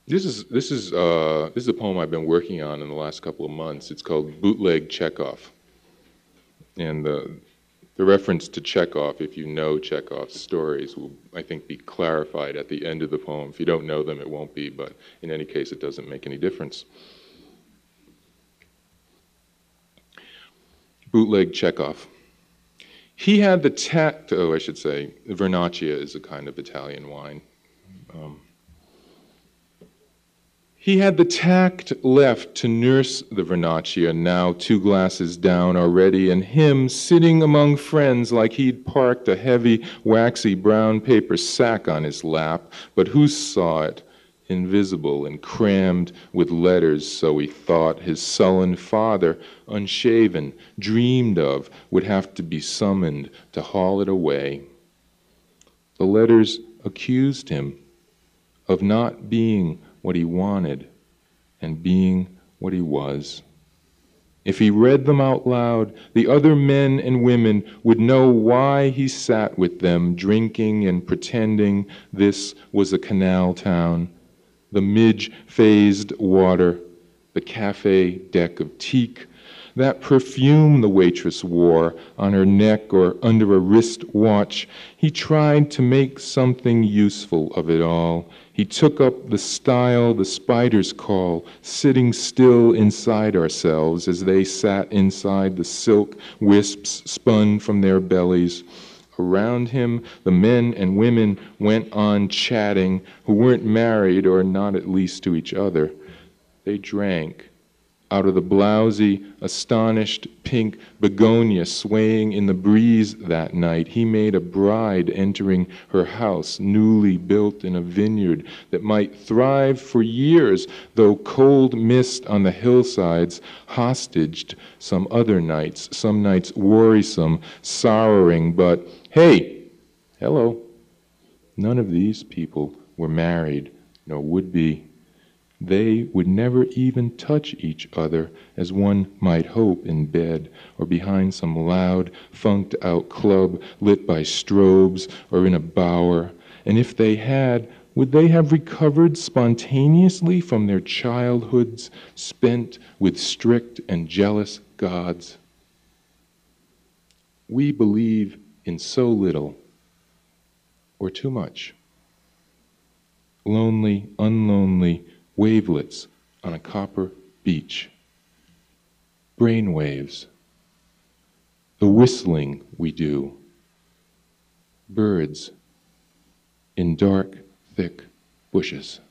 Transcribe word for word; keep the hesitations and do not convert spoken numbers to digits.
This is this is uh, this is a poem I've been working on in the last couple of months. It's called Bootleg Chekhov, and the the reference to Chekhov, if you know Chekhov's stories, will I think be clarified at the end of the poem. If you don't know them, it won't be. But in any case, it doesn't make any difference. Bootleg Chekhov. He had the tact. Oh, I should say, Vernaccia is a kind of Italian wine. Um, He had the tact left to nurse the Vernaccia, now two glasses down already, and him sitting among friends like he'd parked a heavy, waxy brown paper sack on his lap, but who saw it? Invisible and crammed with letters, so he thought. His sullen father, unshaven, dreamed of, would have to be summoned to haul it away. The letters accused him of not being what he wanted and being what he was. If he read them out loud, the other men and women would know why he sat with them, drinking and pretending this was a canal town. The midge-phased water, the cafe deck of teak, that perfume the waitress wore on her neck or under a wrist watch. He tried to make something useful of it all. He took up the style the spiders call sitting still inside ourselves as they sat inside the silk wisps spun from their bellies. Around him, the men and women went on chatting, who weren't married or not at least to each other. They drank. Out of the blousy, astonished pink begonia swaying in the breeze that night, he made a bride entering her house, newly built in a vineyard that might thrive for years, though cold mist on the hillsides hostaged some other nights, some nights worrisome, sorrowing, but hey, hello. None of these people were married, nor would be. They would never even touch each other as one might hope in bed or behind some loud, funked-out club lit by strobes or in a bower. And if they had, would they have recovered spontaneously from their childhoods spent with strict and jealous gods? We believe in so little or too much. Lonely, unlonely, wavelets on a copper beach. Brainwaves. The whistling we do. Birds in dark, thick bushes.